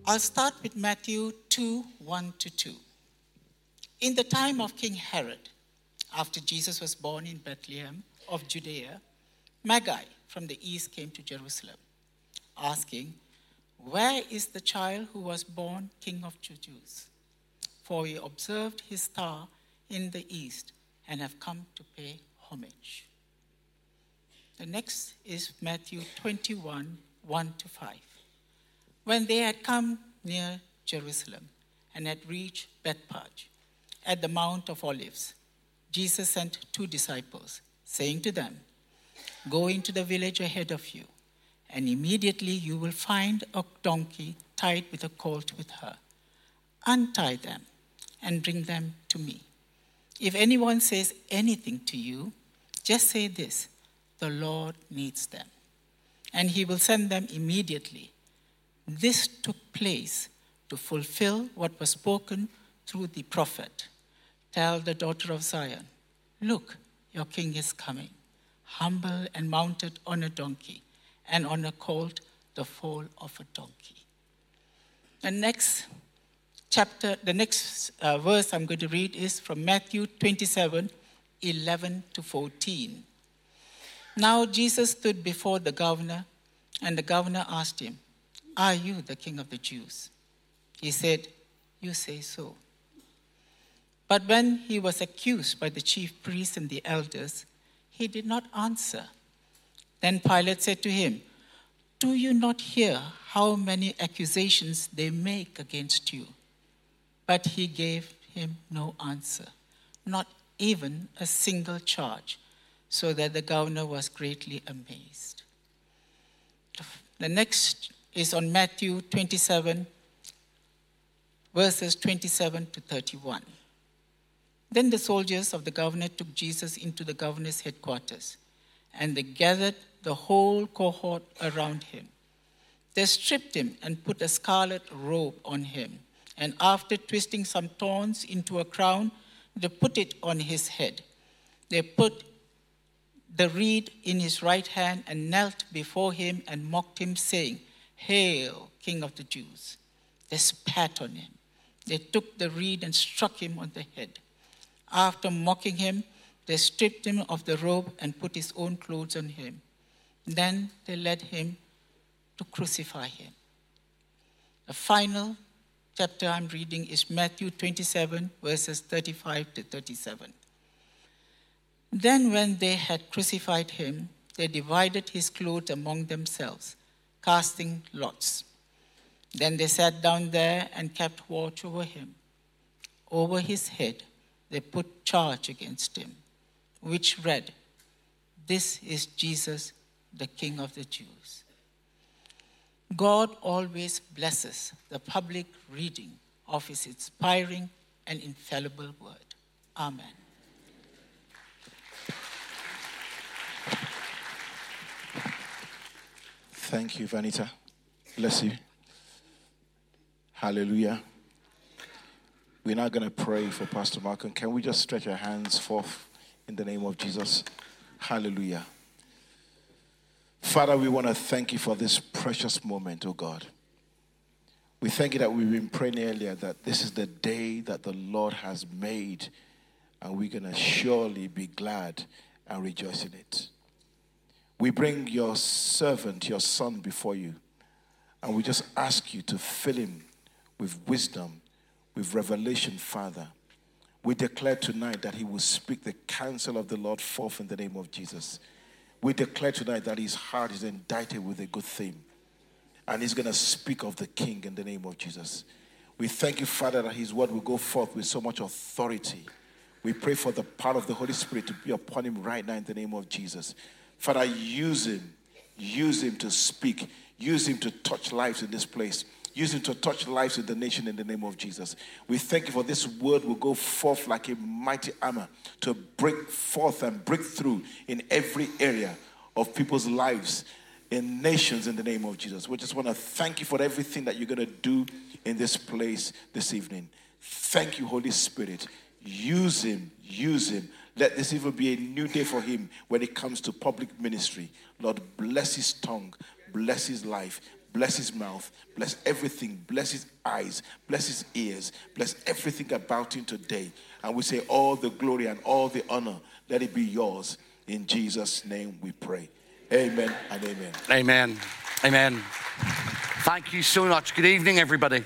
I'll start with Matthew 2, 1 to 2. In the time of King Herod, after Jesus was born in Bethlehem of Judea, Magi from the east came to Jerusalem, asking, "Where is the child who was born King of the Jews? For we observed his star in the east and have come to pay homage." The next is Matthew 21, 1 to 5. When they had come near Jerusalem and had reached Bethphage at the Mount of Olives, Jesus sent 2 disciples, saying to them, "Go into the village ahead of you, and immediately you will find a donkey tied with a colt with her. Untie them and bring them to me. If anyone says anything to you, just say this, 'The Lord needs them,' and he will send them immediately." This took place to fulfill what was spoken through the prophet. "Tell the daughter of Zion, look, your king is coming, humble and mounted on a donkey, and on a colt, the foal of a donkey." The next verse I'm going to read is from Matthew 27, 11 to 14. Now Jesus stood before the governor, and the governor asked him, "Are you the king of the Jews?" He said, "You say so." But when he was accused by the chief priests and the elders, he did not answer. Then Pilate said to him, "Do you not hear how many accusations they make against you?" But he gave him no answer, not even a single charge, so that the governor was greatly amazed. The next is on Matthew 27, verses 27 to 31. Then the soldiers of the governor took Jesus into the governor's headquarters, and they gathered the whole cohort around him. They stripped him and put a scarlet robe on him, and after twisting some thorns into a crown, they put it on his head. They put the reed in his right hand and knelt before him and mocked him, saying, "Hail, King of the Jews." They spat on him. They took the reed and struck him on the head. After mocking him, they stripped him of the robe and put his own clothes on him. Then they led him to crucify him. The final chapter I'm reading is Matthew 27, verses 35 to 37. Then when they had crucified him, they divided his clothes among themselves, casting lots. Then they sat down there and kept watch over him. Over his head they put charge against him, which read, "This is Jesus, the King of the Jews." God always blesses the public reading of his inspiring and infallible word. Amen. Thank you, Vanita. Bless you. Hallelujah. We're now going to pray for Pastor Malcolm. Can we just stretch our hands forth in the name of Jesus? Hallelujah. Father, we want to thank you for this precious moment, oh God. We thank you that we've been praying earlier that this is the day that the Lord has made, and we're going to surely be glad and rejoice in it. We bring your servant, your son, before you, and we just ask you to fill him with wisdom, with revelation, Father. We declare tonight that he will speak the counsel of the Lord forth in the name of Jesus. We declare tonight that his heart is indicted with a good theme, and he's going to speak of the King in the name of Jesus. We thank you, Father, that his word will go forth with so much authority. We pray for the power of the Holy Spirit to be upon him right now in the name of Jesus. Father, use him to speak, use him to touch lives in this place, use him to touch lives in the nation in the name of Jesus. We thank you for this word will go forth like a mighty hammer to break forth and break through in every area of people's lives, in nations in the name of Jesus. We just want to thank you for everything that you're going to do in this place this evening. Thank you, Holy Spirit. Use him. Let this even be a new day for him when it comes to public ministry. Lord, bless his tongue, bless his life, bless his mouth, bless everything, bless his eyes, bless his ears, bless everything about him today. And we say all the glory and all the honor, let it be yours. In Jesus' name we pray. Amen and amen. Amen. Amen. Thank you so much. Good evening, everybody.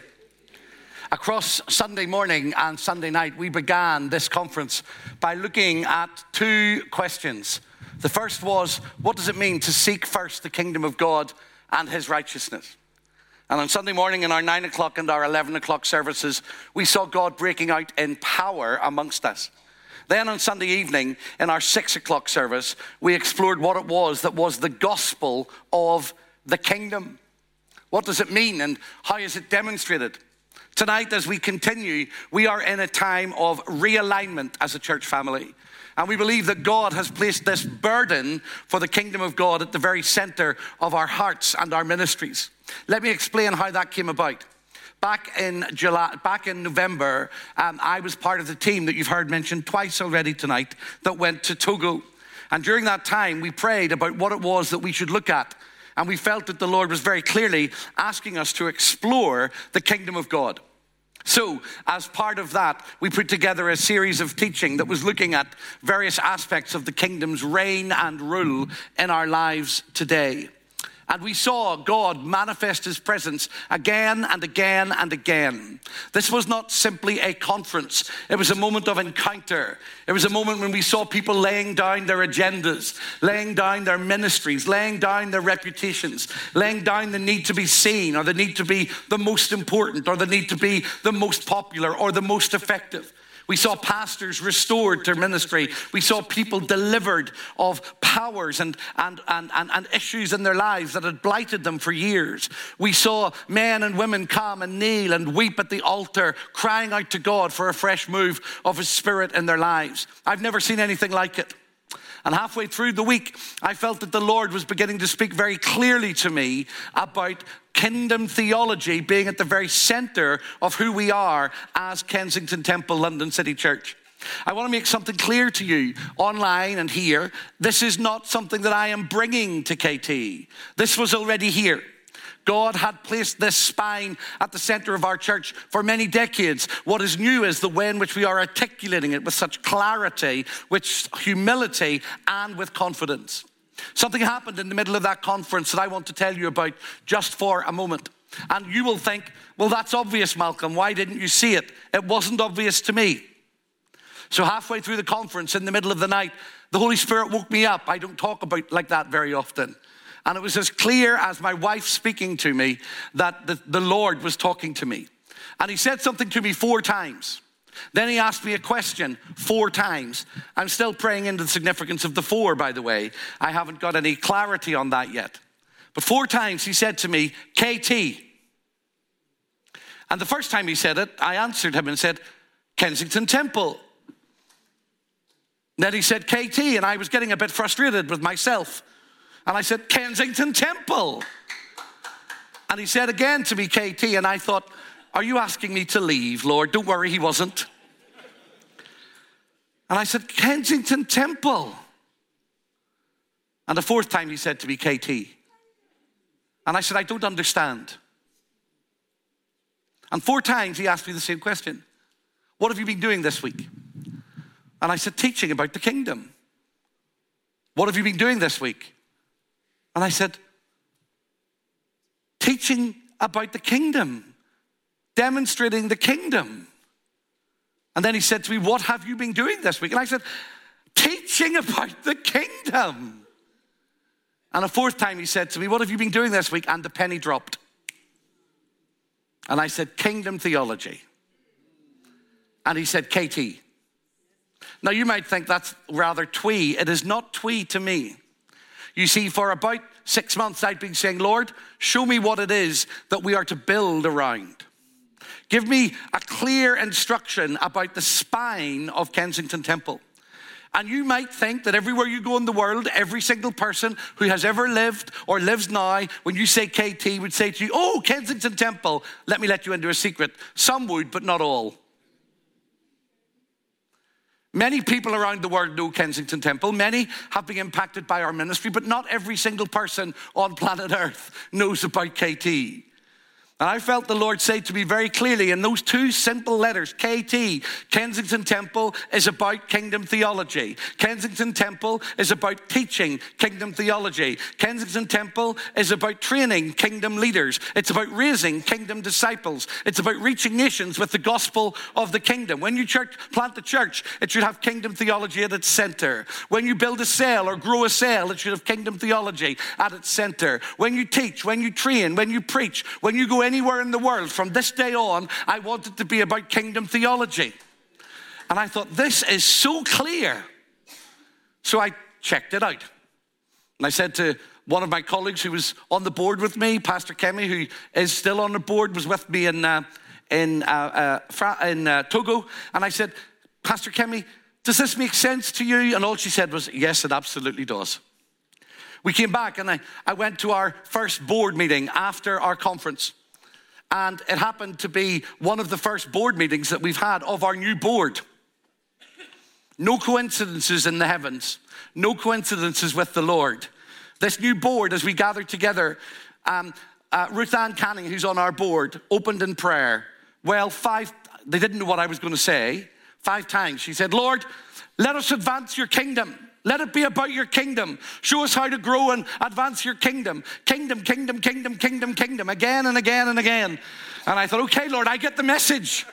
Across Sunday morning and Sunday night, we began this conference by looking at two questions. The first was, what does it mean to seek first the kingdom of God and his righteousness? And on Sunday morning in our 9 o'clock and our 11 o'clock services, we saw God breaking out in power amongst us. Then on Sunday evening in our 6 o'clock service, we explored what it was that was the gospel of the kingdom. What does it mean and how is it demonstrated? Tonight, as we continue, we are in a time of realignment as a church family. And we believe that God has placed this burden for the kingdom of God at the very center of our hearts and our ministries. Let me explain how that came about. Back in November, I was part of the team that you've heard mentioned twice already tonight that went to Togo. And during that time, we prayed about what it was that we should look at. And we felt that the Lord was very clearly asking us to explore the kingdom of God. So, as part of that, we put together a series of teaching that was looking at various aspects of the kingdom's reign and rule in our lives today. And we saw God manifest his presence again and again and again. This was not simply a conference. It was a moment of encounter. It was a moment when we saw people laying down their agendas, laying down their ministries, laying down their reputations, laying down the need to be seen or the need to be the most important or the need to be the most popular or the most effective. We saw pastors restored to ministry. We saw people delivered of powers and issues in their lives that had blighted them for years. We saw men and women come and kneel and weep at the altar, crying out to God for a fresh move of his Spirit in their lives. I've never seen anything like it. And halfway through the week, I felt that the Lord was beginning to speak very clearly to me about kingdom theology being at the very center of who we are as Kensington Temple London City Church. I want to make something clear to you online and here. This is not something that I am bringing to KT. This was already here. God had placed this spine at the center of our church for many decades. What is new is the way in which we are articulating it with such clarity, with humility, and with confidence. Something happened in the middle of that conference that I want to tell you about just for a moment. And you will think, well, that's obvious, Malcolm. Why didn't you see it? It wasn't obvious to me. So halfway through the conference, in the middle of the night, the Holy Spirit woke me up. I don't talk about like that very often. And it was as clear as my wife speaking to me that the Lord was talking to me. And he said something to me 4 times. Then he asked me a question 4 times. I'm still praying into the significance of the 4, by the way. I haven't got any clarity on that yet. But 4 times he said to me, KT. And the first time he said it, I answered him and said, Kensington Temple. Then he said KT, and I was getting a bit frustrated with myself. And I said, Kensington Temple. And he said again to me, KT, and I thought, are you asking me to leave, Lord? Don't worry, he wasn't. And I said, Kensington Temple. And the 4th time he said to me, KT. And I said, I don't understand. And 4 times he asked me the same question. What have you been doing this week? And I said, teaching about the kingdom. What have you been doing this week? And I said, teaching about the kingdom, demonstrating the kingdom. And then he said to me, what have you been doing this week? And I said, teaching about the kingdom. And a 4th time he said to me, what have you been doing this week? And the penny dropped. And I said, kingdom theology. And he said, KT. Now you might think that's rather twee. It is not twee to me. You see, for about 6 months, I'd been saying, Lord, show me what it is that we are to build around. Give me a clear instruction about the spine of Kensington Temple. And you might think that everywhere you go in the world, every single person who has ever lived or lives now, when you say KT, would say to you, oh, Kensington Temple. Let me let you into a secret. Some would, but not all. Many people around the world know Kensington Temple. Many have been impacted by our ministry, but not every single person on planet Earth knows about KT. And I felt the Lord say to me very clearly in those two simple letters, KT, Kensington Temple is about kingdom theology. Kensington Temple is about teaching kingdom theology. Kensington Temple is about training kingdom leaders. It's about raising kingdom disciples. It's about reaching nations with the gospel of the kingdom. When you plant a church, it should have kingdom theology at its center. When you build a cell or grow a cell, it should have kingdom theology at its center. When you teach, when you train, when you preach, when you go anywhere in the world, from this day on, I want it to be about kingdom theology. And I thought, this is so clear. So I checked it out. And I said to one of my colleagues who was on the board with me, Pastor Kemi, who is still on the board, was with me in Togo. And I said, Pastor Kemi, does this make sense to you? And all she said was, yes, it absolutely does. We came back and I went to our first board meeting after our conference. And it happened to be one of the first board meetings that we've had of our new board. No coincidences in the heavens. No coincidences with the Lord. This new board, as we gathered together, Ruth Ann Canning, who's on our board, opened in prayer. Well, they didn't know what I was going to say. 5 times she said, Lord, let us advance your kingdom. Let it be about your kingdom. Show us how to grow and advance your kingdom. Kingdom, kingdom, kingdom, kingdom, kingdom. Again and again and again. And I thought, okay, Lord, I get the message.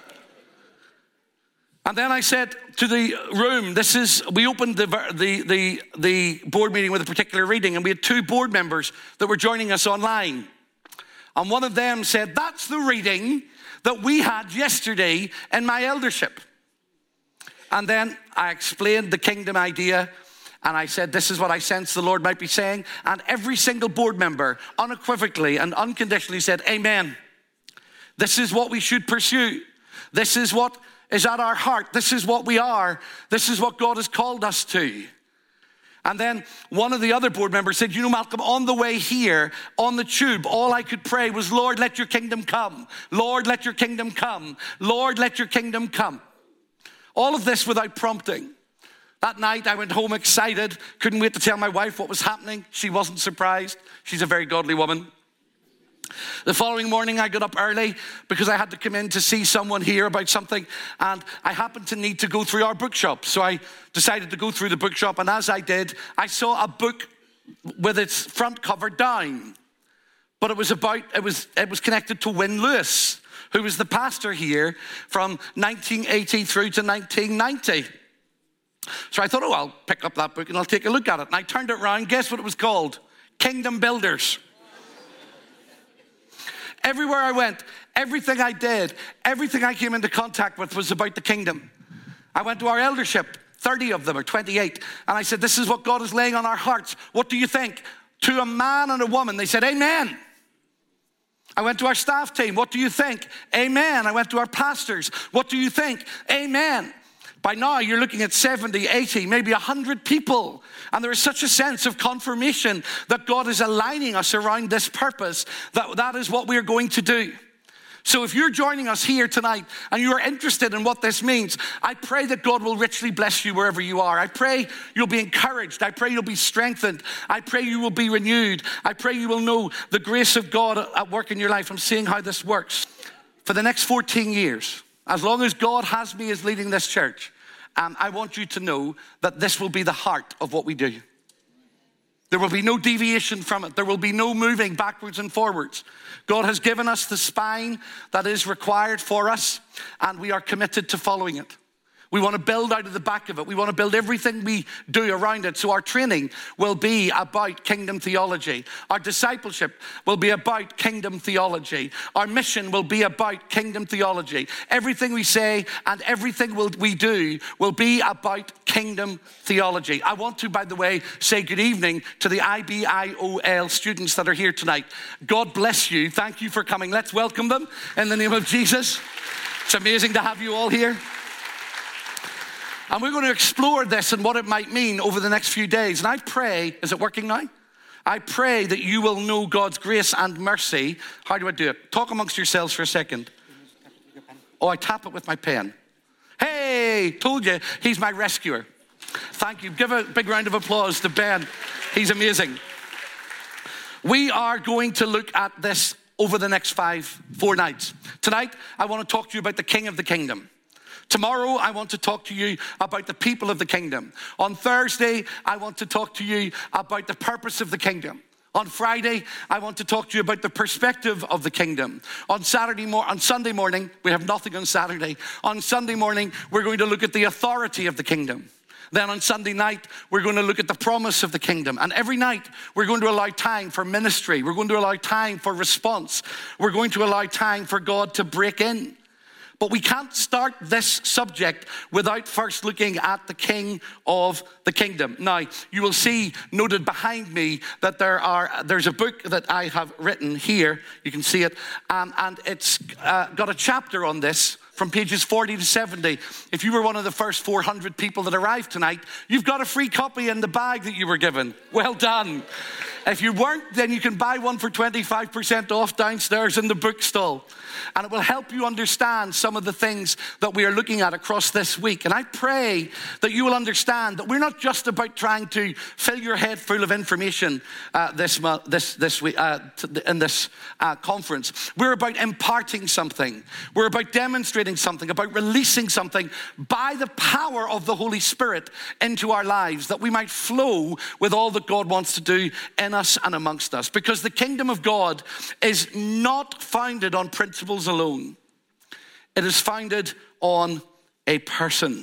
And then I said to the room, we opened the board meeting with a particular reading, and we had 2 board members that were joining us online. And one of them said, that's the reading that we had yesterday in my eldership. And then I explained the kingdom idea, and I said, this is what I sense the Lord might be saying. And every single board member unequivocally and unconditionally said, amen. This is what we should pursue. This is what is at our heart. This is what we are. This is what God has called us to. And then one of the other board members said, you know, Malcolm, on the way here, on the tube, all I could pray was, Lord, let your kingdom come. Lord, let your kingdom come. Lord, let your kingdom come. All of this without prompting. That night I went home excited, couldn't wait to tell my wife what was happening. She wasn't surprised. She's a very godly woman. The following morning I got up early because I had to come in to see someone here about something, and I happened to need to go through our bookshop. So I decided to go through the bookshop, and as I did, I saw a book with its front cover down. But it was connected to Wynne Lewis, who was the pastor here from 1980 through to 1990. So I thought, I'll pick up that book and I'll take a look at it. And I turned it around. Guess what it was called? Kingdom Builders. Everywhere I went, everything I did, everything I came into contact with was about the kingdom. I went to our eldership, 30 of them or 28, and I said, this is what God is laying on our hearts. What do you think? To a man and a woman, they said, amen. I went to our staff team. What do you think? Amen. I went to our pastors. What do you think? Amen. By now, you're looking at 70, 80, maybe 100 people. And there is such a sense of confirmation that God is aligning us around this purpose, that is what we are going to do. So if you're joining us here tonight and you are interested in what this means, I pray that God will richly bless you wherever you are. I pray you'll be encouraged. I pray you'll be strengthened. I pray you will be renewed. I pray you will know the grace of God at work in your life. I'm seeing how this works. For the next 14 years, as long as God has me as leading this church, I want you to know that this will be the heart of what we do. There will be no deviation from it. There will be no moving backwards and forwards. God has given us the spine that is required for us, and we are committed to following it. We want to build out of the back of it. We want to build everything we do around it. So our training will be about kingdom theology. Our discipleship will be about kingdom theology. Our mission will be about kingdom theology. Everything we say and everything we do will be about kingdom theology. I want to, by the way, say good evening to the IBIOL students that are here tonight. God bless you. Thank you for coming. Let's welcome them in the name of Jesus. It's amazing to have you all here. And we're going to explore this and what it might mean over the next few days. And I pray, is it working now? I pray that you will know God's grace and mercy. How do I do it? Talk amongst yourselves for a second. Oh, I tap it with my pen. Hey, told you, he's my rescuer. Thank you. Give a big round of applause to Ben. He's amazing. We are going to look at this over the next 4 nights. Tonight, I want to talk to you about the King of the Kingdom. Tomorrow, I want to talk to you about the people of the kingdom. On Thursday, I want to talk to you about the purpose of the kingdom. On Friday, I want to talk to you about the perspective of the kingdom. On Sunday morning, we have nothing on Saturday. On Sunday morning, we're going to look at the authority of the kingdom. Then on Sunday night, we're going to look at the promise of the kingdom. And every night, we're going to allow time for ministry. We're going to allow time for response. We're going to allow time for God to break in. But we can't start this subject without first looking at the King of the Kingdom. Now, you will see noted behind me that there's a book that I have written here. You can see it. And it's got a chapter on this from pages 40 to 70. If you were one of the first 400 people that arrived tonight, you've got a free copy in the bag that you were given. Well done. If you weren't, then you can buy one for 25% off downstairs in the bookstall. And it will help you understand some of the things that we are looking at across this week. And I pray that you will understand that we're not just about trying to fill your head full of information this week in this conference. We're about imparting something. We're about demonstrating something, about releasing something by the power of the Holy Spirit into our lives, that we might flow with all that God wants to do in us and amongst us. Because the kingdom of God is not founded on principles alone. It is founded on a person.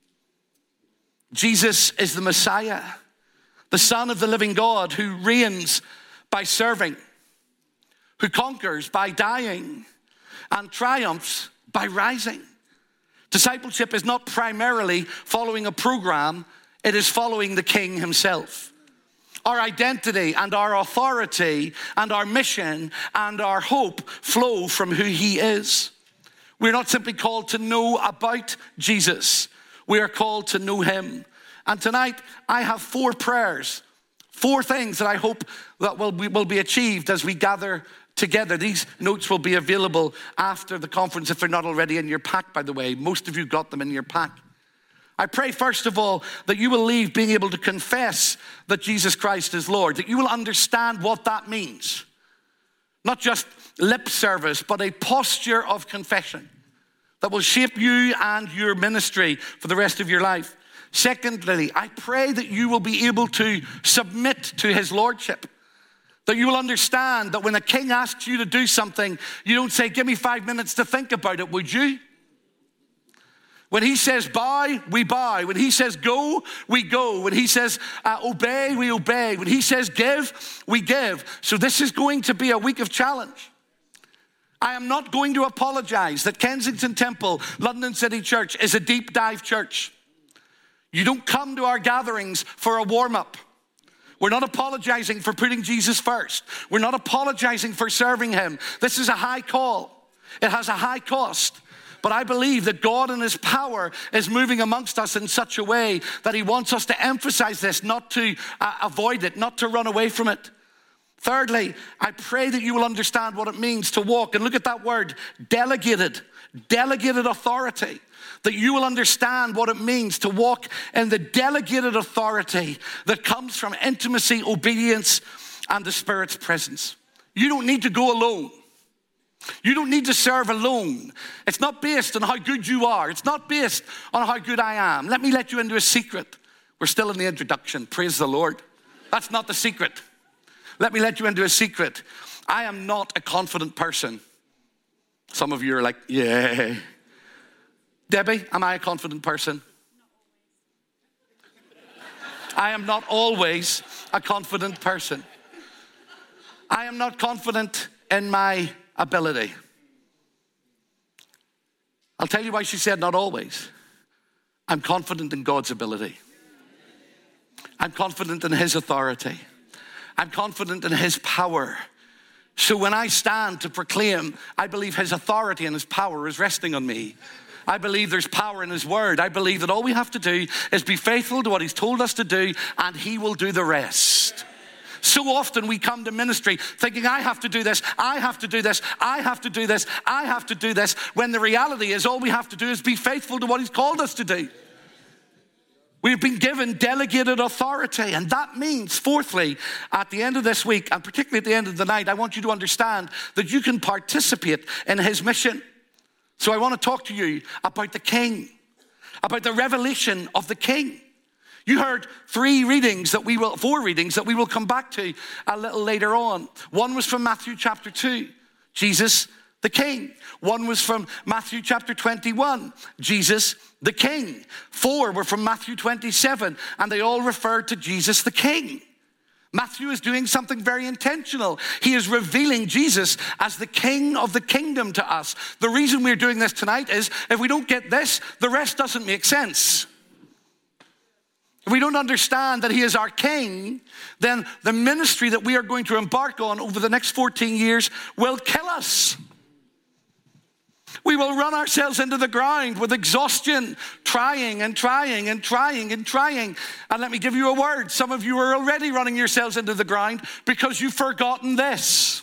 Jesus is the Messiah, the Son of the living God, who reigns by serving, who conquers by dying, and triumphs by rising. Discipleship is not primarily following a program, it is following the King himself. Our identity and our authority and our mission and our hope flow from who he is. We're not simply called to know about Jesus. We are called to know him. And tonight, I have 4 prayers, 4 things that I hope that will be achieved as we gather together. These notes will be available after the conference if they're not already in your pack, by the way. Most of you got them in your pack. I pray, first of all, that you will leave being able to confess that Jesus Christ is Lord, that you will understand what that means. Not just lip service, but a posture of confession that will shape you and your ministry for the rest of your life. Secondly, I pray that you will be able to submit to his lordship, that you will understand that when a king asks you to do something, you don't say, give me 5 minutes to think about it, would you? When he says bow, we bow. When he says go, we go. When he says obey, we obey. When he says give, we give. So this is going to be a week of challenge. I am not going to apologize that Kensington Temple, London City Church, is a deep dive church. You don't come to our gatherings for a warm-up. We're not apologizing for putting Jesus first. We're not apologizing for serving him. This is a high call. It has a high cost. But I believe that God in his power is moving amongst us in such a way that he wants us to emphasize this, not to avoid it, not to run away from it. Thirdly, I pray that you will understand what it means to walk. And look at that word, delegated authority. That you will understand what it means to walk in the delegated authority that comes from intimacy, obedience, and the Spirit's presence. You don't need to go alone. You don't need to serve alone. It's not based on how good you are. It's not based on how good I am. Let me let you into a secret. We're still in the introduction. Praise the Lord. That's not the secret. Let me let you into a secret. I am not a confident person. Some of you are like, yeah. Debbie, am I a confident person? I am not always a confident person. I am not confident in my ability. I'll tell you why she said not always. I'm confident in God's ability. I'm confident in his authority. I'm confident in his power. So when I stand to proclaim, I believe his authority and his power is resting on me. I believe there's power in his word. I believe that all we have to do is be faithful to what he's told us to do, and he will do the rest. So often we come to ministry thinking, I have to do this, I have to do this, I have to do this, I have to do this, when the reality is all we have to do is be faithful to what he's called us to do. We've been given delegated authority, and that means, fourthly, at the end of this week, and particularly at the end of the night, I want you to understand that you can participate in his mission. So I want to talk to you about the King, about the revelation of the King. You heard four readings that we will come back to a little later on. One was from Matthew chapter 2, Jesus the King. One was from Matthew chapter 21, Jesus the King. 4 were from Matthew 27, and they all referred to Jesus the King. Matthew is doing something very intentional. He is revealing Jesus as the King of the kingdom to us. The reason we're doing this tonight is if we don't get this, the rest doesn't make sense. If we don't understand that he is our King, then the ministry that we are going to embark on over the next 14 years will kill us. We will run ourselves into the ground with exhaustion, trying and trying and trying and trying. And let me give you a word. Some of you are already running yourselves into the ground because you've forgotten this.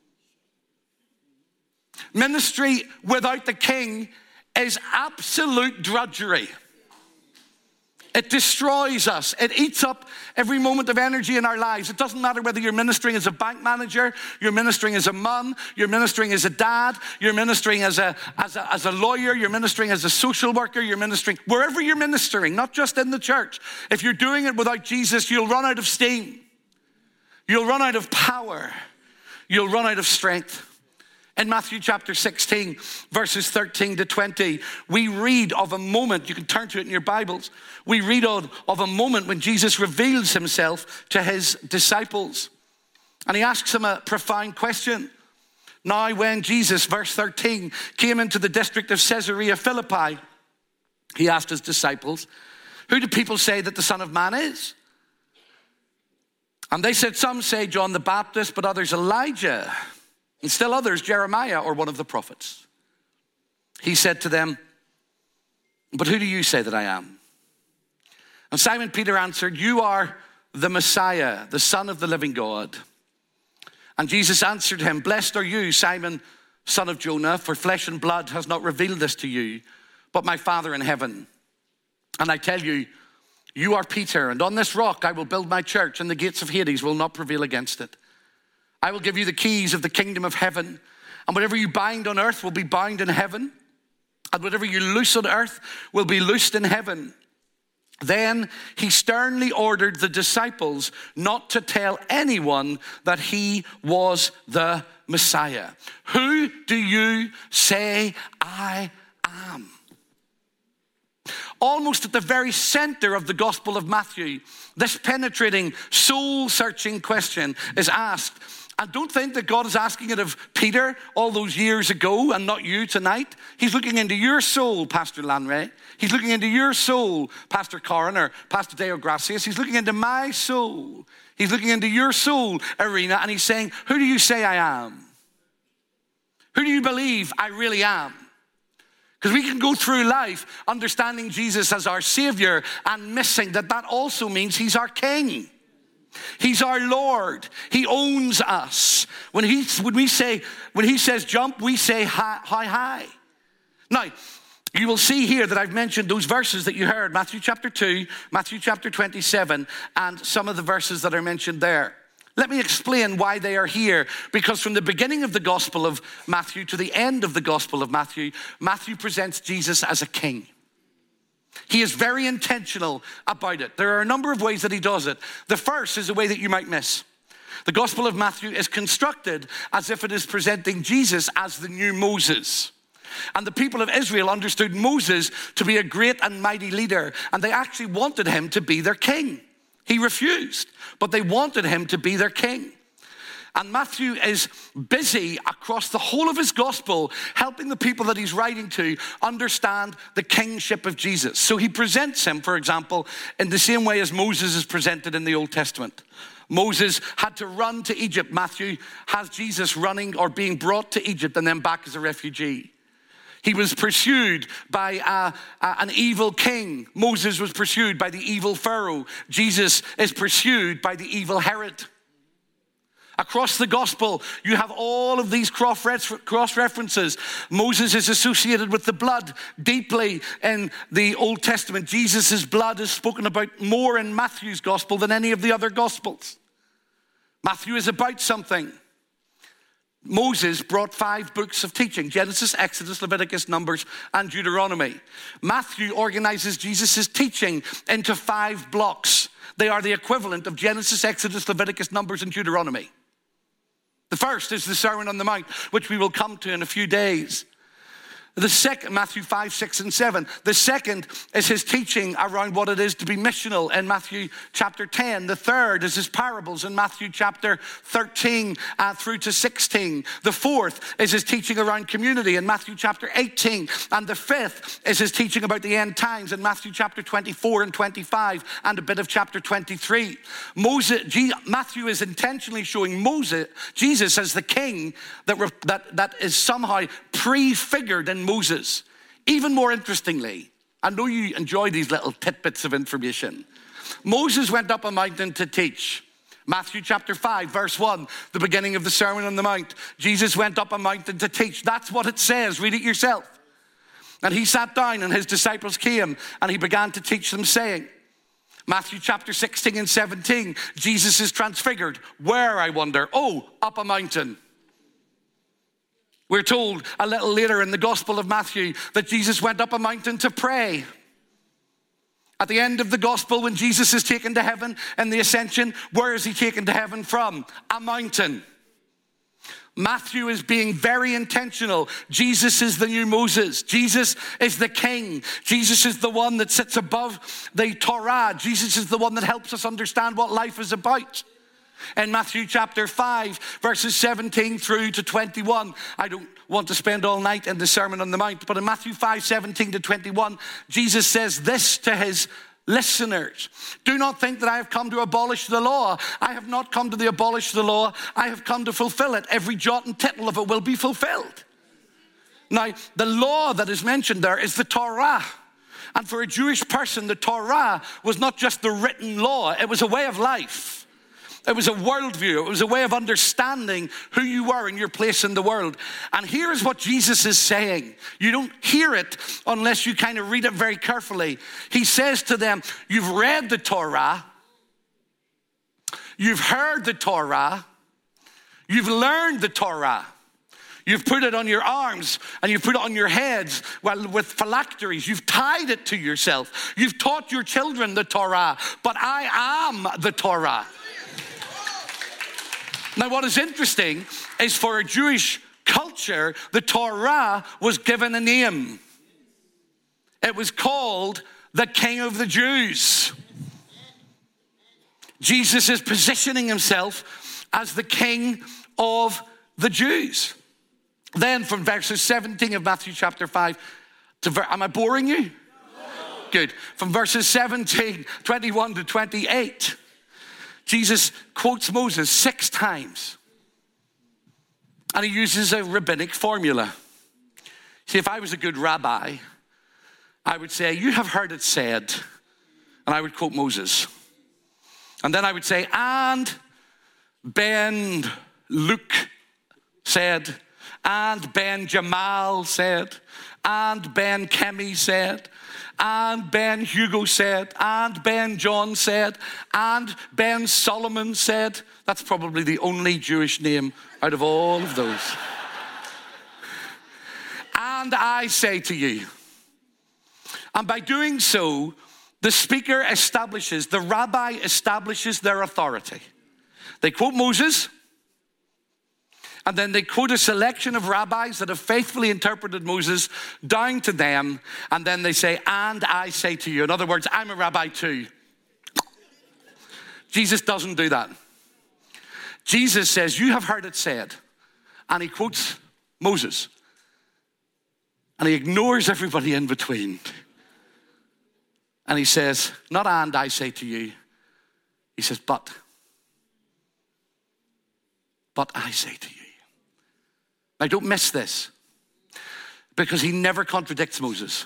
Ministry without the King is absolute drudgery. It destroys us. It eats up every moment of energy in our lives. It doesn't matter whether you're ministering as a bank manager, you're ministering as a mum, you're ministering as a dad, you're ministering as a lawyer, you're ministering as a social worker, you're ministering wherever you're ministering, not just in the church. If you're doing it without Jesus, you'll run out of steam. You'll run out of power. You'll run out of strength. In Matthew chapter 16, verses 13 to 20, we read of a moment, you can turn to it in your Bibles, we read of a moment when Jesus reveals himself to his disciples. And he asks them a profound question. Now when Jesus, verse 13, came into the district of Caesarea Philippi, he asked his disciples, who do people say that the Son of Man is? And they said, some say John the Baptist, but others Elijah. And still others, Jeremiah or one of the prophets. He said to them, but who do you say that I am? And Simon Peter answered, you are the Messiah, the Son of the living God. And Jesus answered him, blessed are you, Simon, son of Jonah, for flesh and blood has not revealed this to you, but my Father in heaven. And I tell you, you are Peter, and on this rock I will build my church, and the gates of Hades will not prevail against it. I will give you the keys of the kingdom of heaven, and whatever you bind on earth will be bound in heaven, and whatever you loose on earth will be loosed in heaven. Then he sternly ordered the disciples not to tell anyone that he was the Messiah. Who do you say I am? Almost at the very center of the Gospel of Matthew, this penetrating, soul-searching question is asked. And don't think that God is asking it of Peter all those years ago and not you tonight. He's looking into your soul, Pastor Lanray. He's looking into your soul, Pastor Corin or Pastor Deo Gracias. He's looking into my soul. He's looking into your soul, Arena, and he's saying, who do you say I am? Who do you believe I really am? Because we can go through life understanding Jesus as our Savior and missing that also means he's our King. He's our Lord. He owns us. When he says jump, we say high. Now, you will see here that I've mentioned those verses that you heard, Matthew chapter 2, Matthew chapter 27, and some of the verses that are mentioned there. Let me explain why they are here, because from the beginning of the Gospel of Matthew to the end of the Gospel of Matthew, Matthew presents Jesus as a king. He is very intentional about it. There are a number of ways that he does it. The first is a way that you might miss. The Gospel of Matthew is constructed as if it is presenting Jesus as the new Moses. And the people of Israel understood Moses to be a great and mighty leader, and they actually wanted him to be their king. He refused, but they wanted him to be their king. And Matthew is busy across the whole of his gospel helping the people that he's writing to understand the kingship of Jesus. So he presents him, for example, in the same way as Moses is presented in the Old Testament. Moses had to run to Egypt. Matthew has Jesus running or being brought to Egypt and then back as a refugee. He was pursued by an evil king. Moses was pursued by the evil Pharaoh. Jesus is pursued by the evil Herod. Across the gospel, you have all of these cross references. Moses is associated with the blood deeply in the Old Testament. Jesus' blood is spoken about more in Matthew's gospel than any of the other gospels. Matthew is about something. Moses brought 5 books of teaching: Genesis, Exodus, Leviticus, Numbers, and Deuteronomy. Matthew organizes Jesus' teaching into 5 blocks. They are the equivalent of Genesis, Exodus, Leviticus, Numbers, and Deuteronomy. The first is the Sermon on the Mount, which we will come to in a few days. The second, Matthew 5, 6, and 7. The second is his teaching around what it is to be missional in Matthew chapter 10. The third is his parables in Matthew chapter 13 through to 16. The fourth is his teaching around community in Matthew chapter 18. And the fifth is his teaching about the end times in Matthew chapter 24 and 25 and a bit of chapter 23. Matthew is intentionally showing Jesus as the king that is somehow prefigured in Moses. Even more interestingly, I know you enjoy these little tidbits of information. Moses went up a mountain to teach. Matthew chapter 5, verse 1, the beginning of the Sermon on the Mount. Jesus went up a mountain to teach. That's what it says. Read it yourself. And he sat down, and his disciples came, and he began to teach them, saying, Matthew chapter 16 and 17, Jesus is transfigured. Where, I wonder? Oh, up a mountain. We're told a little later in the Gospel of Matthew that Jesus went up a mountain to pray. At the end of the Gospel, when Jesus is taken to heaven in the ascension, where is he taken to heaven from? A mountain. Matthew is being very intentional. Jesus is the new Moses. Jesus is the king. Jesus is the one that sits above the Torah. Jesus is the one that helps us understand what life is about. In Matthew chapter 5, verses 17 through to 21, I don't want to spend all night in the Sermon on the Mount, but in Matthew 5, 17 to 21, Jesus says this to his listeners: do not think that I have come to abolish the law. I have not come to abolish the law. I have come to fulfill it. Every jot and tittle of it will be fulfilled. Now, the law that is mentioned there is the Torah. And for a Jewish person, the Torah was not just the written law. It was a way of life. It was a worldview. It was a way of understanding who you were and your place in the world. And here is what Jesus is saying. You don't hear it unless you kind of read it very carefully. He says to them, you've read the Torah, you've heard the Torah, you've learned the Torah. You've put it on your arms and you've put it on your heads with phylacteries. You've tied it to yourself. You've taught your children the Torah, but I am the Torah. Now, what is interesting is for a Jewish culture, the Torah was given a name. It was called the King of the Jews. Jesus is positioning himself as the King of the Jews. Then from verses 17 of Matthew chapter 5 to, am I boring you? No. Good. From verses 17, 21 to 28, Jesus quotes Moses 6 times. And he uses a rabbinic formula. See, if I was a good rabbi, I would say, you have heard it said, and I would quote Moses. And then I would say, and Ben Luke said, and Ben Jamal said, and Ben Kemi said, and Ben Hugo said, and Ben John said, and Ben Solomon said. That's probably the only Jewish name out of all of those. And I say to you. And by doing so, the speaker establishes, the rabbi establishes their authority. They quote Moses, and then they quote a selection of rabbis that have faithfully interpreted Moses down to them, and then they say, and I say to you. In other words, I'm a rabbi too. Jesus doesn't do that. Jesus says, you have heard it said, and he quotes Moses, and he ignores everybody in between. And he says, not and I say to you. He says, but I say to you. Now don't miss this, because he never contradicts Moses.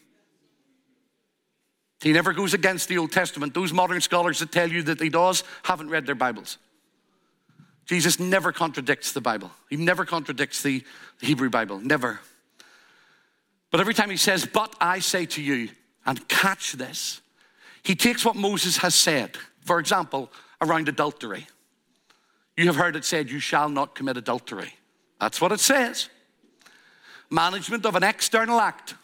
He never goes against the Old Testament. Those modern scholars that tell you that he does haven't read their Bibles. Jesus never contradicts the Bible. He never contradicts the Hebrew Bible, never. But every time he says, but I say to you, and catch this, he takes what Moses has said, for example, around adultery. You have heard it said, you shall not commit adultery. That's what it says. Management of an external act.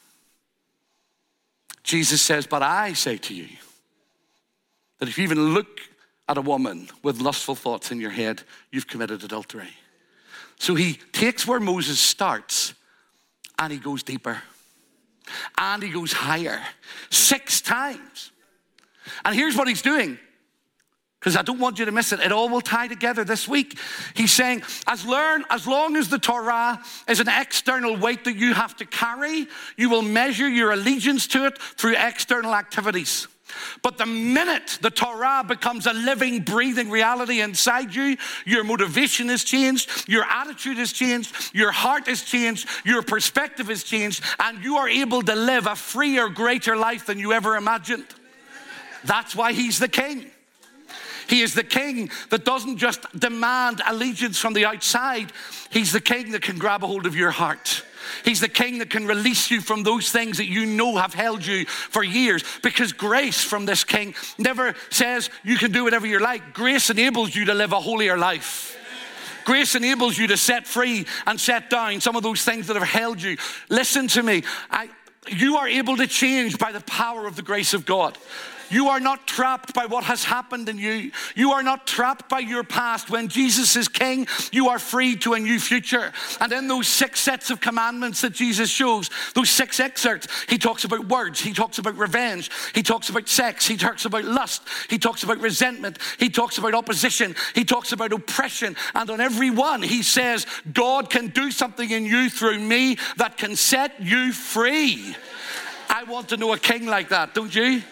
Jesus says, but I say to you, that if you even look at a woman with lustful thoughts in your head, you've committed adultery. So he takes where Moses starts and he goes deeper. And he goes higher. 6 times. And here's what he's doing, because I don't want you to miss it. It all will tie together this week. He's saying, as long as the Torah is an external weight that you have to carry, you will measure your allegiance to it through external activities. But the minute the Torah becomes a living, breathing reality inside you, your motivation has changed, your attitude has changed, your heart has changed, your perspective has changed, and you are able to live a freer, greater life than you ever imagined. That's why he's the king. He is the king that doesn't just demand allegiance from the outside. He's the king that can grab a hold of your heart. He's the king that can release you from those things that you know have held you for years. Because grace from this king never says you can do whatever you like. Grace enables you to live a holier life. Grace enables you to set free and set down some of those things that have held you. Listen to me. You are able to change by the power of the grace of God. You are not trapped by what has happened in you. You are not trapped by your past. When Jesus is king, you are free to a new future. And in those 6 sets of commandments that Jesus shows, those 6 excerpts, he talks about words, he talks about revenge, he talks about sex, he talks about lust, he talks about resentment, he talks about opposition, he talks about oppression. And on every one, he says, God can do something in you through me that can set you free. I want to know a king like that, don't you?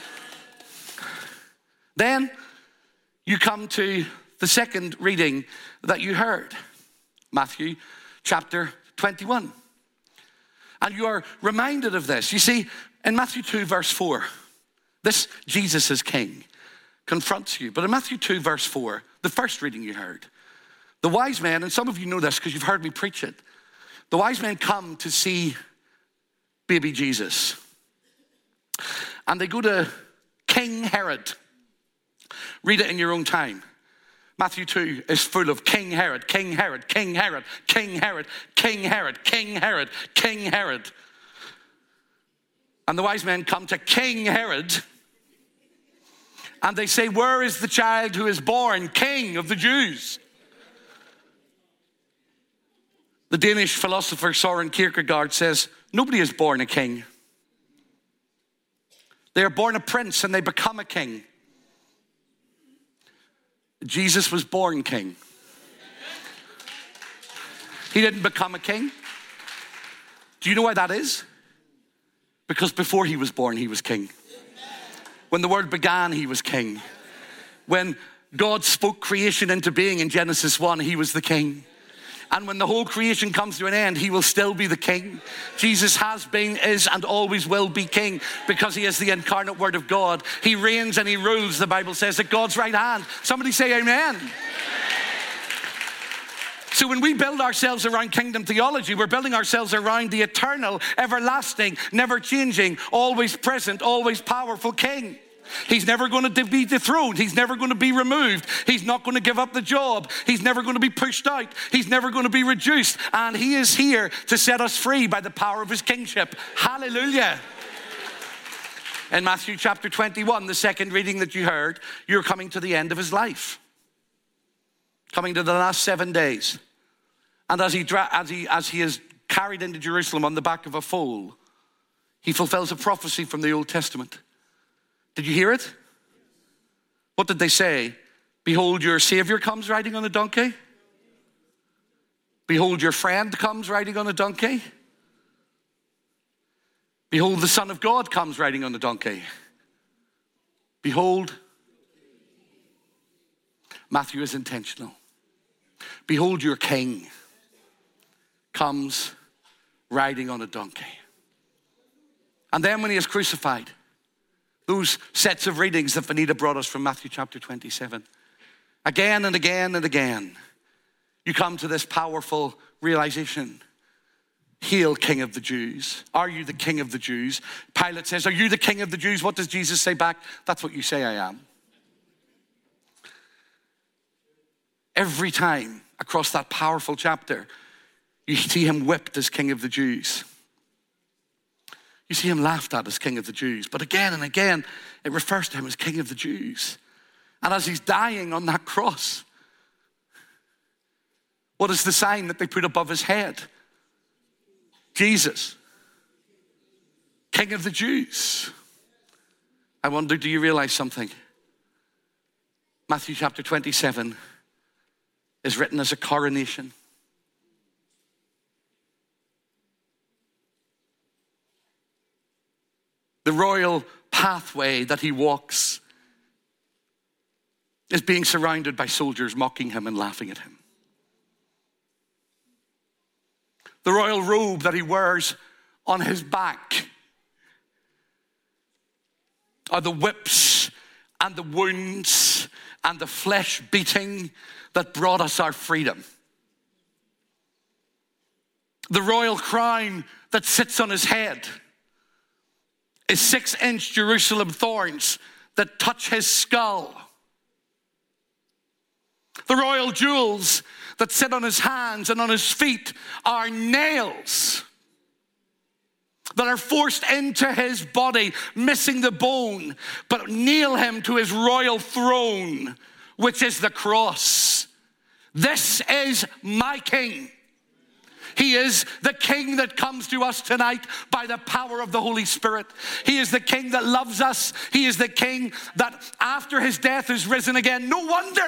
Then you come to the second reading that you heard, Matthew chapter 21. And you are reminded of this. You see, in Matthew 2 verse 4, this Jesus as king confronts you. But in Matthew 2 verse 4, the first reading you heard, the wise men, and some of you know this because you've heard me preach it, the wise men come to see baby Jesus. And they go to King Herod. Read it in your own time. Matthew 2 is full of King Herod, King Herod, King Herod, King Herod, King Herod, King Herod, King Herod. And the wise men come to King Herod and they say, where is the child who is born King of the Jews? The Danish philosopher Søren Kierkegaard says, nobody is born a king. They are born a prince and they become a king. Jesus was born king. He didn't become a king. Do you know why that is? Because before he was born, he was king. When the world began, he was king. When God spoke creation into being in Genesis 1, he was the king. And when the whole creation comes to an end, he will still be the king. Jesus has been, is, and always will be king because he is the incarnate word of God. He reigns and he rules, the Bible says, at God's right hand. Somebody say amen. So when we build ourselves around kingdom theology, we're building ourselves around the eternal, everlasting, never changing, always present, always powerful king. He's never going to be dethroned. He's never going to be removed. He's not going to give up the job. He's never going to be pushed out. He's never going to be reduced. And he is here to set us free by the power of his kingship. Hallelujah. In Matthew chapter 21, the second reading that you heard, you're coming to the end of his life. Coming to the last 7 days. And as he is carried into Jerusalem on the back of a foal, he fulfills a prophecy from the Old Testament. Did you hear it? What did they say? Behold, your Savior comes riding on a donkey. Behold, your friend comes riding on a donkey. Behold, the Son of God comes riding on a donkey. Behold, Matthew is intentional. Behold, your King comes riding on a donkey. And then when he is crucified, those sets of readings that Vanita brought us from Matthew chapter 27, Again and again and again, you come to this powerful realization. Hail, King of the Jews. Are you the King of the Jews? Pilate says, are you the King of the Jews? What does Jesus say back? That's what you say I am. Every time across that powerful chapter, you see him whipped as King of the Jews. You see him laughed at as King of the Jews. But again and again, it refers to him as King of the Jews. And as he's dying on that cross, what is the sign that they put above his head? Jesus, King of the Jews. I wonder, do you realize something? Matthew chapter 27 is written as a coronation. The royal pathway that he walks is being surrounded by soldiers mocking him and laughing at him. The royal robe that he wears on his back are the whips and the wounds and the flesh beating that brought us our freedom. The royal crown that sits on his head is 6-inch Jerusalem thorns that touch his skull. The royal jewels that sit on his hands and on his feet are nails that are forced into his body, missing the bone, but nail him to his royal throne, which is the cross. This is my King. He is the King that comes to us tonight by the power of the Holy Spirit. He is the King that loves us. He is the King that after his death is risen again. No wonder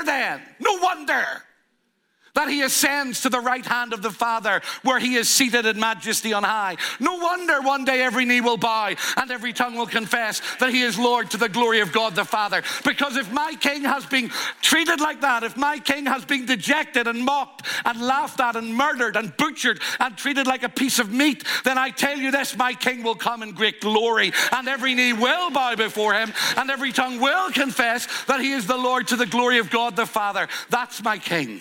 that he ascends to the right hand of the Father, where he is seated in majesty on high. No wonder one day every knee will bow and every tongue will confess that he is Lord, to the glory of God the Father. Because if my King has been treated like that, if my King has been dejected and mocked and laughed at and murdered and butchered and treated like a piece of meat, then I tell you this, my King will come in great glory, and every knee will bow before him and every tongue will confess that he is the Lord, to the glory of God the Father. That's my King.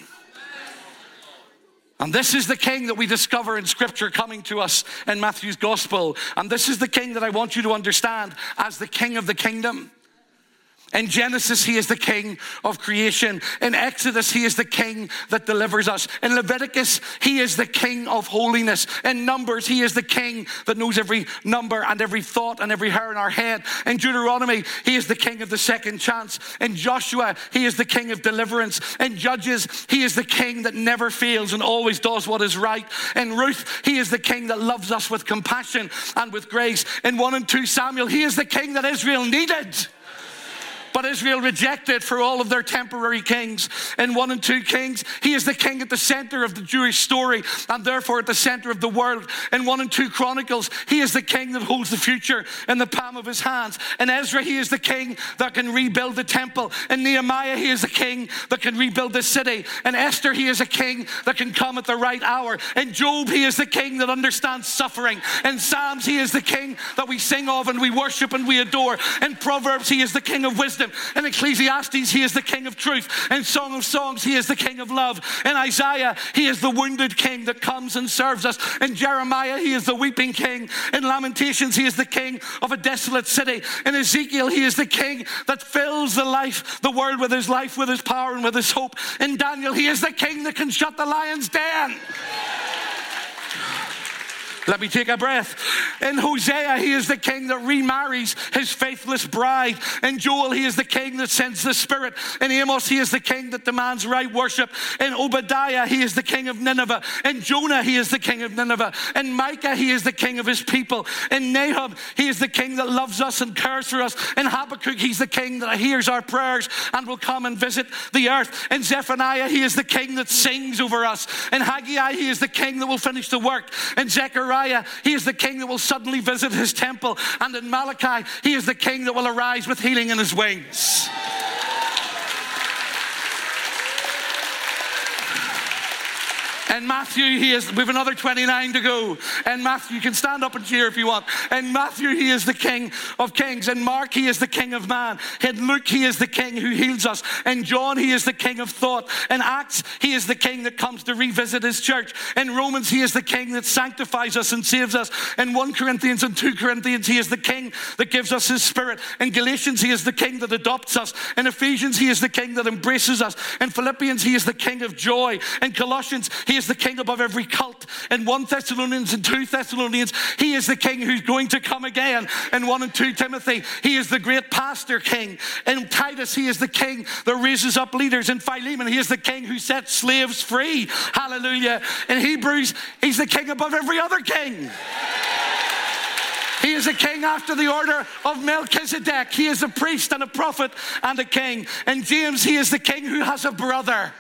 And this is the King that we discover in Scripture coming to us in Matthew's Gospel. And this is the King that I want you to understand as the King of the kingdom. In Genesis, he is the King of creation. In Exodus, he is the King that delivers us. In Leviticus, he is the King of holiness. In Numbers, he is the King that knows every number and every thought and every hair in our head. In Deuteronomy, he is the King of the second chance. In Joshua, he is the King of deliverance. In Judges, he is the King that never fails and always does what is right. In Ruth, he is the King that loves us with compassion and with grace. In 1 and 2 Samuel, he is the King that Israel needed, but Israel rejected for all of their temporary kings. In 1 and 2 Kings, he is the King at the center of the Jewish story and therefore at the center of the world. In 1 and 2 Chronicles, he is the King that holds the future in the palm of his hands. In Ezra, he is the King that can rebuild the temple. In Nehemiah, he is the King that can rebuild the city. In Esther, he is a King that can come at the right hour. In Job, he is the King that understands suffering. In Psalms, he is the King that we sing of and we worship and we adore. In Proverbs, he is the King of wisdom. In Ecclesiastes, he is the King of truth. In Song of Songs, he is the King of love. In Isaiah, he is the wounded King that comes and serves us. In Jeremiah, he is the weeping King. In Lamentations, he is the King of a desolate city. In Ezekiel, he is the King that fills the world with his life, with his power, and with his hope. In Daniel, he is the King that can shut the lion's den. Let me take a breath. In Hosea, he is the King that remarries his faithless bride. In Joel, he is the King that sends the Spirit. In Amos, he is the King that demands right worship. In Obadiah, he is the King of Nineveh. In Jonah, he is the King of Nineveh. In Micah, he is the King of his people. In Nahum, he is the King that loves us and cares for us. In Habakkuk, he's the King that hears our prayers and will come and visit the earth. In Zephaniah, he is the King that sings over us. In Haggai, he is the King that will finish the work. In Zechariah, he is the King that will suddenly visit his temple. And in Malachi, he is the King that will arise with healing in his wings. In Matthew, he is, we have another 29 to go. In Matthew, you can stand up and cheer if you want. In Matthew, he is the King of Kings. In Mark, he is the King of Man. In Luke, he is the King who heals us. In John, he is the King of thought. In Acts, he is the King that comes to revisit his church. In Romans, he is the King that sanctifies us and saves us. In 1 Corinthians and 2 Corinthians, he is the King that gives us his Spirit. In Galatians, he is the King that adopts us. In Ephesians, he is the King that embraces us. In Philippians, he is the King of joy. In Colossians, he is the King above every cult. In 1 Thessalonians and 2 Thessalonians, he is the King who's going to come again. In 1 and 2 Timothy, he is the great pastor king. In Titus, he is the King that raises up leaders. In Philemon, he is the King who sets slaves free. Hallelujah. In Hebrews, he's the King above every other king. He is a king after the order of Melchizedek. He is a priest and a prophet and a king. In James, he is the king who has a brother.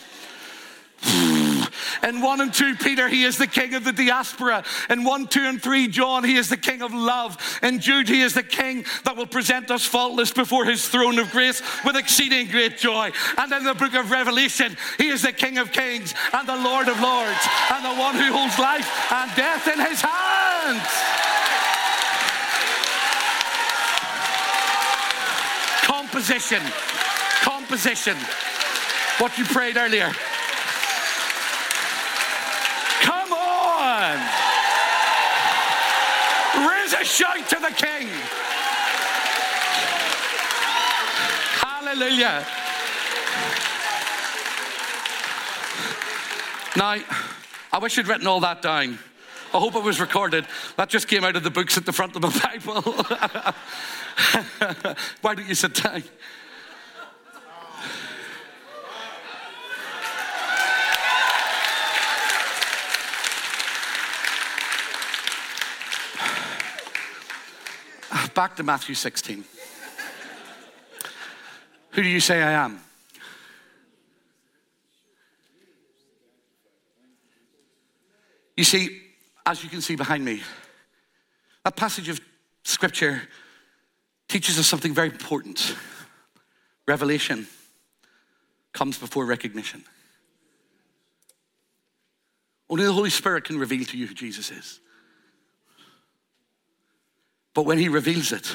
In 1 and 2 Peter, he is the king of the diaspora. In 1, 2, and 3 John, he is the king of love. In Jude, he is the king that will present us faultless before his throne of grace with exceeding great joy. And in the book of Revelation, he is the King of kings and the Lord of lords and the one who holds life and death in his hands. Composition. What you prayed earlier. Come on. Raise a shout to the King. Hallelujah. Now, I wish I'd written all that down. I hope it was recorded. That just came out of the books at the front of my Bible. Why don't you sit down? Back to Matthew 16. Who do you say I am? You see, as you can see behind me, that passage of scripture teaches us something very important. Revelation comes before recognition. Only the Holy Spirit can reveal to you who Jesus is. But when he reveals it,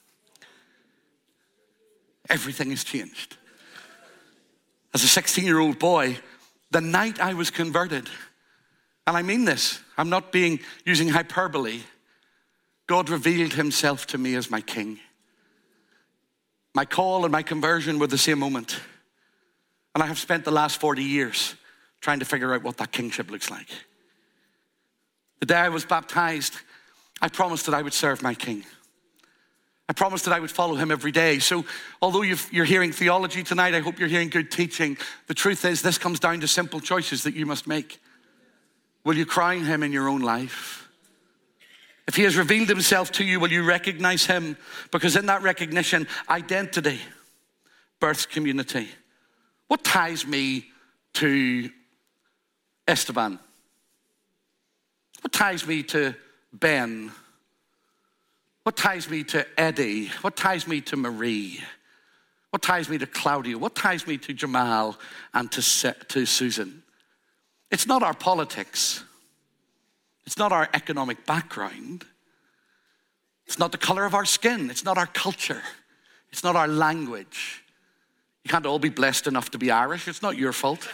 everything is changed. As a 16-year-old boy, the night I was converted, and I mean this, I'm not using hyperbole, God revealed himself to me as my King. My call and my conversion were the same moment. And I have spent the last 40 years trying to figure out what that kingship looks like. The day I was baptized, I promised that I would serve my King. I promised that I would follow him every day. So although you're hearing theology tonight, I hope you're hearing good teaching. The truth is, this comes down to simple choices that you must make. Will you crown him in your own life? If he has revealed himself to you, will you recognize him? Because in that recognition, identity births community. What ties me to Esteban? What ties me to Ben? What ties me to Eddie? What ties me to Marie? What ties me to Claudia? What ties me to Jamal and to Susan? It's not our politics. It's not our economic background. It's not the color of our skin. It's not our culture. It's not our language. You can't all be blessed enough to be Irish. It's not your fault.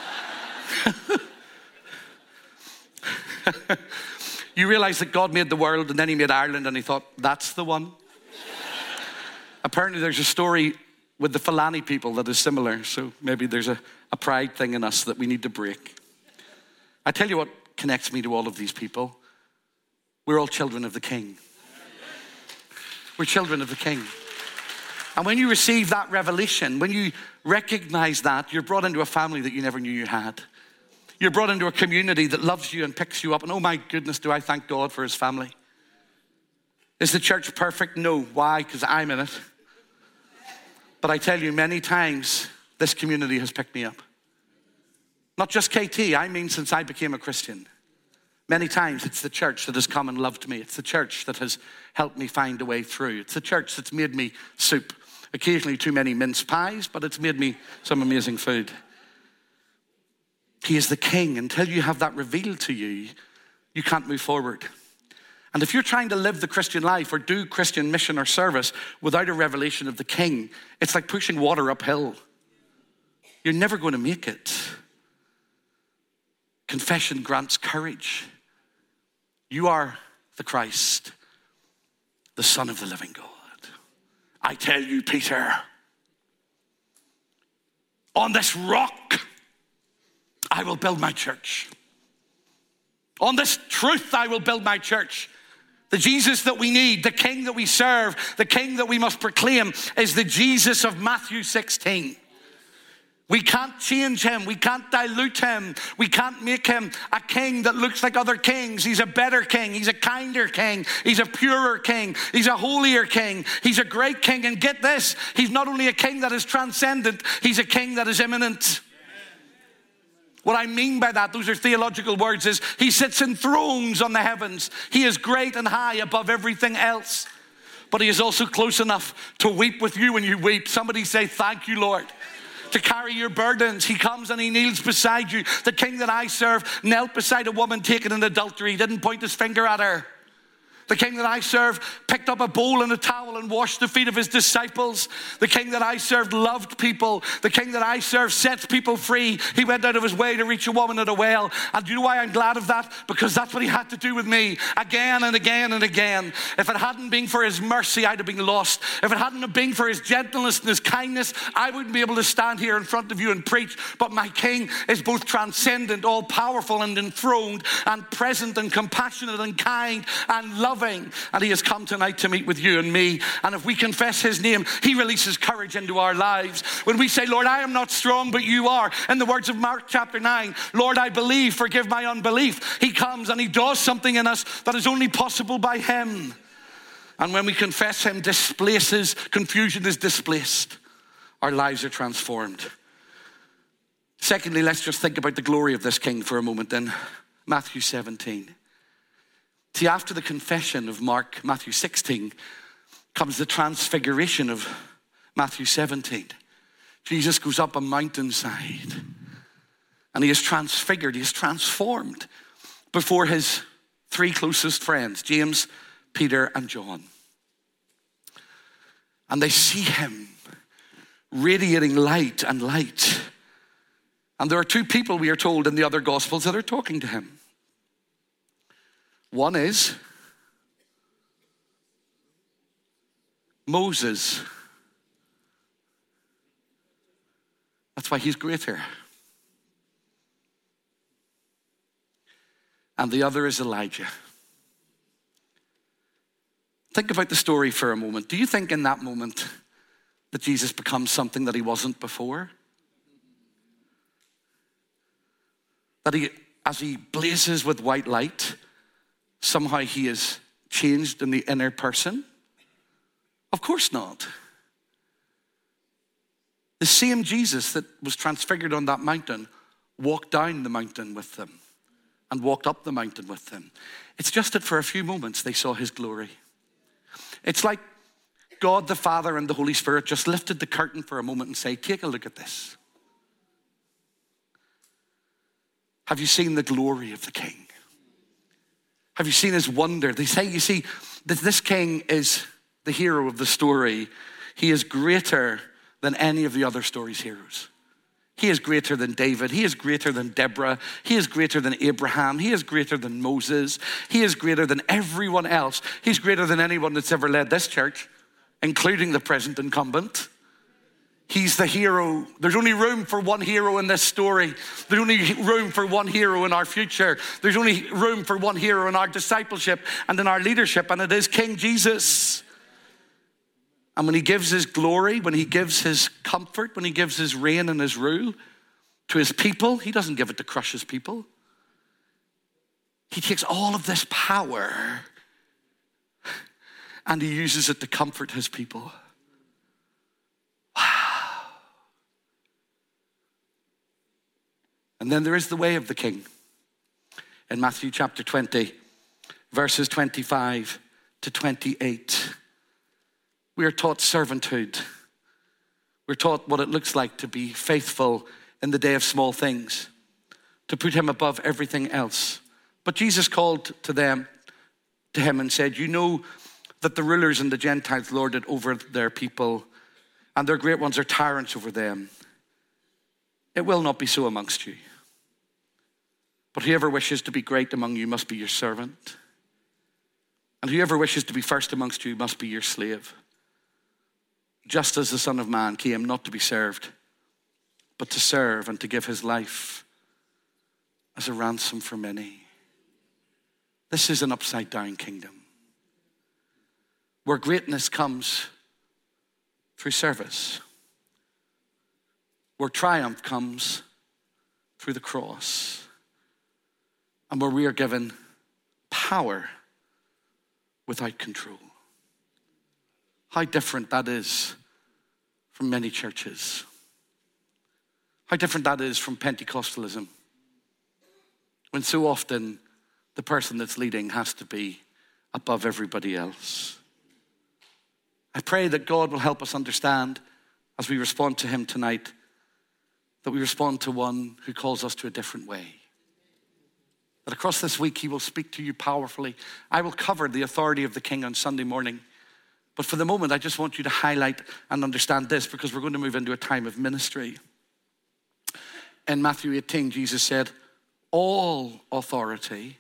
You realize that God made the world and then he made Ireland and he thought, that's the one. Apparently there's a story with the Fulani people that is similar. So maybe there's a pride thing in us that we need to break. I tell you what connects me to all of these people. We're all children of the King. We're children of the King. And when you receive that revelation, when you recognize that, you're brought into a family that you never knew you had. You're brought into a community that loves you and picks you up. And oh my goodness, do I thank God for his family. Is the church perfect? No. Why? Because I'm in it. But I tell you, many times, this community has picked me up. Not just KT, I mean since I became a Christian. Many times it's the church that has come and loved me. It's the church that has helped me find a way through. It's the church that's made me soup. Occasionally too many mince pies, but it's made me some amazing food. He is the King. Until you have that revealed to you, you can't move forward. And if you're trying to live the Christian life or do Christian mission or service without a revelation of the King, it's like pushing water uphill. You're never going to make it. Confession grants courage. You are the Christ, the Son of the living God. I tell you, Peter, on this rock, I will build my church. On this truth, I will build my church. The Jesus that we need, the King that we serve, the King that we must proclaim is the Jesus of Matthew 16. We can't change him. We can't dilute him. We can't make him a king that looks like other kings. He's a better king. He's a kinder king. He's a purer king. He's a holier king. He's a great king. And get this, he's not only a king that is transcendent, he's a king that is immanent. What I mean by that, those are theological words, is he sits enthroned on the heavens. He is great and high above everything else. But he is also close enough to weep with you when you weep. Somebody say, thank you, Lord. To carry your burdens. He comes and he kneels beside you. The King that I serve knelt beside a woman taken in adultery. He didn't point his finger at her. The King that I serve picked up a bowl and a towel and washed the feet of his disciples. The King that I serve loved people. The King that I serve sets people free. He went out of his way to reach a woman at a well. And do you know why I'm glad of that? Because that's what he had to do with me again and again and again. If it hadn't been for his mercy, I'd have been lost. If it hadn't been for his gentleness and his kindness, I wouldn't be able to stand here in front of you and preach. But my King is both transcendent, all-powerful and enthroned, and present and compassionate and kind and loving. And he has come tonight to meet with you and me. And if we confess his name, he releases courage into our lives. When we say, Lord, I am not strong, but you are. In the words of Mark chapter 9, Lord, I believe, forgive my unbelief. He comes and he does something in us that is only possible by him. And when we confess him, confusion is displaced. Our lives are transformed. Secondly, let's just think about the glory of this King for a moment in Matthew 17. See, after the confession of Matthew 16, comes the transfiguration of Matthew 17. Jesus goes up a mountainside and he is transfigured, he is transformed before his three closest friends, James, Peter, and John. And they see him radiating light and light. And there are two people, we are told in the other Gospels, that are talking to him. One is Moses. That's why he's greater. And the other is Elijah. Think about the story for a moment. Do you think in that moment that Jesus becomes something that he wasn't before? That as he blazes with white light, somehow he is changed in the inner person? Of course not. The same Jesus that was transfigured on that mountain walked down the mountain with them and walked up the mountain with them. It's just that for a few moments they saw his glory. It's like God the Father and the Holy Spirit just lifted the curtain for a moment and say, take a look at this. Have you seen the glory of the King? Have you seen his wonder? They say, you see, that this King is the hero of the story. He is greater than any of the other story's heroes. He is greater than David. He is greater than Deborah. He is greater than Abraham. He is greater than Moses. He is greater than everyone else. He's greater than anyone that's ever led this church, including the present incumbent. He's the hero. There's only room for one hero in this story. There's only room for one hero in our future. There's only room for one hero in our discipleship and in our leadership, and it is King Jesus. And when he gives his glory, when he gives his comfort, when he gives his reign and his rule to his people, he doesn't give it to crush his people. He takes all of this power and he uses it to comfort his people. And then there is the way of the King. In Matthew chapter 20, verses 25 to 28, we are taught servanthood. We're taught what it looks like to be faithful in the day of small things. to put him above everything else. But Jesus called to him and said, you know that the rulers and the Gentiles lord it over their people, and their great ones are tyrants over them. It will not be so amongst you. But whoever wishes to be great among you must be your servant. And whoever wishes to be first amongst you must be your slave. Just as the Son of Man came not to be served, but to serve and to give his life as a ransom for many. This is an upside down kingdom where greatness comes through service, where triumph comes through the cross, and where we are given power without control. How different that is from many churches. How different that is from Pentecostalism, when so often the person that's leading has to be above everybody else. I pray that God will help us understand as we respond to him tonight, that we respond to one who calls us to a different way. That across this week he will speak to you powerfully. I will cover the authority of the King on Sunday morning. But for the moment, I just want you to highlight and understand this, because we're going to move into a time of ministry. In Matthew 18, Jesus said, all authority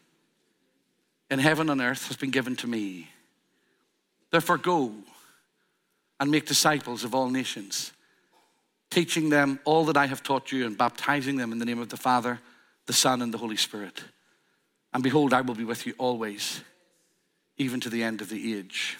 in heaven and earth has been given to me. Therefore go and make disciples of all nations, teaching them all that I have taught you and baptizing them in the name of the Father, the Son, and the Holy Spirit. And behold, I will be with you always, even to the end of the age.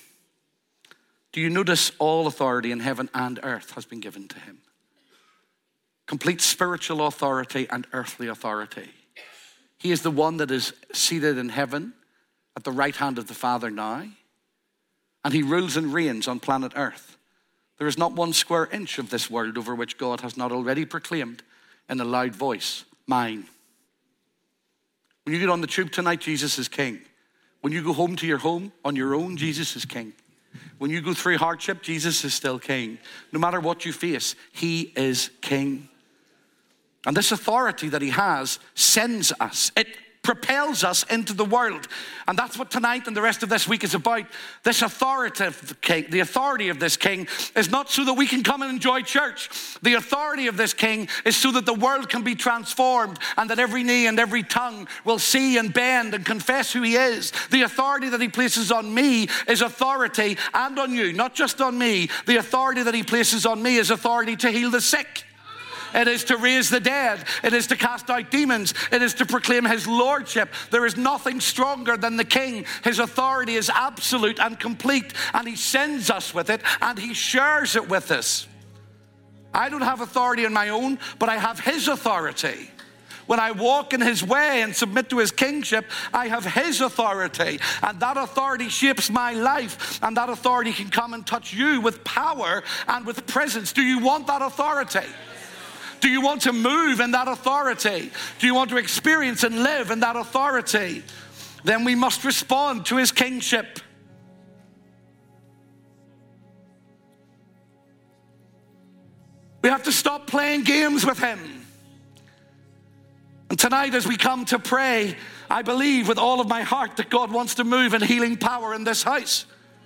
Do you notice all authority in heaven and earth has been given to him? Complete spiritual authority and earthly authority. He is the one that is seated in heaven at the right hand of the Father now, and he rules and reigns on planet earth. There is not one square inch of this world over which God has not already proclaimed in a loud voice, mine. When you get on the tube tonight, Jesus is king. When you go home to your home on your own, Jesus is king. When you go through hardship, Jesus is still king. No matter what you face, he is king. And this authority that he has sends us. It propels us into the world. And that's what tonight and the rest of this week is about. This authoritative king, the authority of this king is not so that we can come and enjoy church. The authority of this king is so that the world can be transformed and that every knee and every tongue will see and bend and confess who he is. The authority that he places on me is authority, and on you, not just on me. The authority that he places on me is authority to heal the sick. It is to raise the dead. It is to cast out demons. It is to proclaim his lordship. There is nothing stronger than the king. His authority is absolute and complete, and he sends us with it, and he shares it with us. I don't have authority on my own, but I have his authority. When I walk in his way and submit to his kingship, I have his authority, and that authority shapes my life, and that authority can come and touch you with power and with presence. Do you want that authority? Do you want to move in that authority? Do you want to experience and live in that authority? Then we must respond to his kingship. We have to stop playing games with him. And tonight, as we come to pray, I believe with all of my heart that God wants to move in healing power in this house.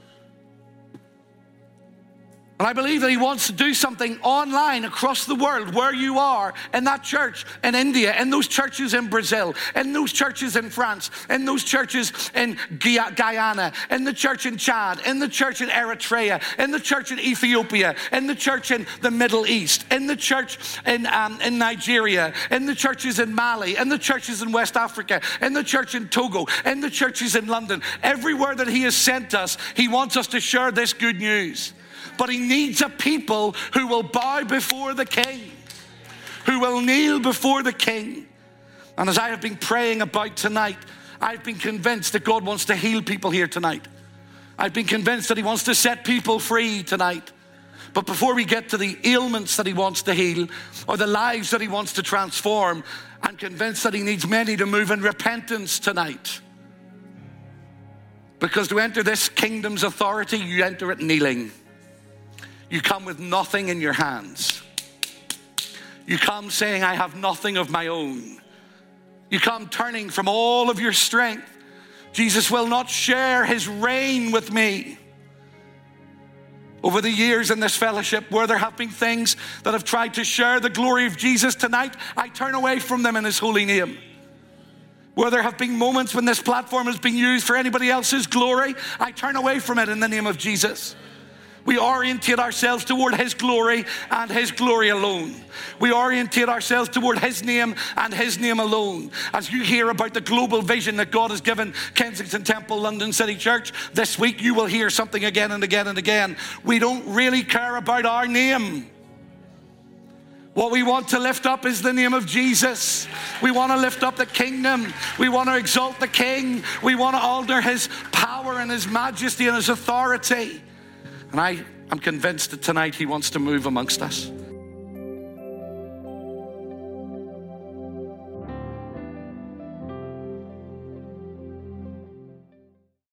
And I believe that he wants to do something online across the world, where you are, in that church in India, in those churches in Brazil, in those churches in France, in those churches in Guyana, in the church in Chad, in the church in Eritrea, in the church in Ethiopia, in the church in the Middle East, in the church in Nigeria, in the churches in Mali, in the churches in West Africa, in the church in Togo, in the churches in London. Everywhere that he has sent us, he wants us to share this good news. But he needs a people who will bow before the king, who will kneel before the king. And as I have been praying about tonight, I've been convinced that God wants to heal people here tonight. I've been convinced that he wants to set people free tonight. But before we get to the ailments that he wants to heal or the lives that he wants to transform, I'm convinced that he needs many to move in repentance tonight. Because to enter this kingdom's authority, you enter it kneeling. You come with nothing in your hands. You come saying, I have nothing of my own. You come turning from all of your strength. Jesus will not share his reign with me. Over the years in this fellowship, where there have been things that have tried to share the glory of Jesus, tonight I turn away from them in his holy name. Where there have been moments when this platform has been used for anybody else's glory, I turn away from it in the name of Jesus. We orientate ourselves toward his glory and his glory alone. We orientate ourselves toward his name and his name alone. As you hear about the global vision that God has given Kensington Temple, London City Church, this week you will hear something again and again and again. We don't really care about our name. What we want to lift up is the name of Jesus. We want to lift up the kingdom. We want to exalt the King. We want to honor his power and his majesty and his authority. And I am convinced that tonight he wants to move amongst us.